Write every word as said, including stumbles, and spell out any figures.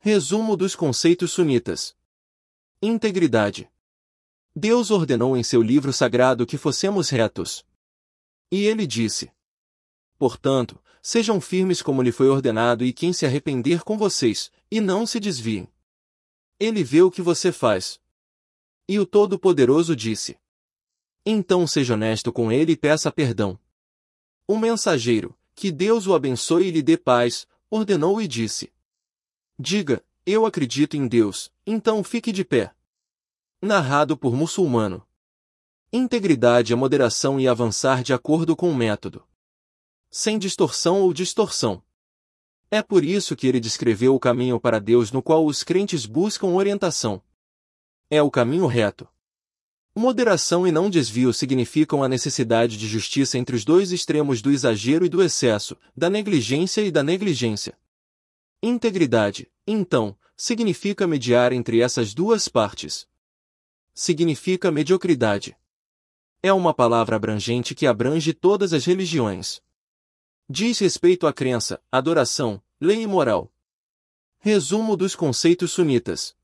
Resumo dos conceitos sunitas. Integridade. Deus ordenou em seu livro sagrado que fossemos retos. E ele disse: portanto, sejam firmes como lhe foi ordenado, e quem se arrepender com vocês, e não se desviem. Ele vê o que você faz. E o Todo-Poderoso disse: então seja honesto com ele e peça perdão. O mensageiro, que Deus o abençoe e lhe dê paz, ordenou e disse: diga, eu acredito em Deus, então fique de pé. Narrado por muçulmano. Integridade é moderação e avançar de acordo com o método, sem distorção ou distorção. É por isso que ele descreveu o caminho para Deus no qual os crentes buscam orientação. É o caminho reto. Moderação e não desvio significam a necessidade de justiça entre os dois extremos do exagero e do excesso, da negligência e da negligência. Integridade, então, significa mediar entre essas duas partes. Significa mediocridade. É uma palavra abrangente que abrange todas as religiões. Diz respeito à crença, adoração, lei e moral. Resumo dos conceitos sunitas.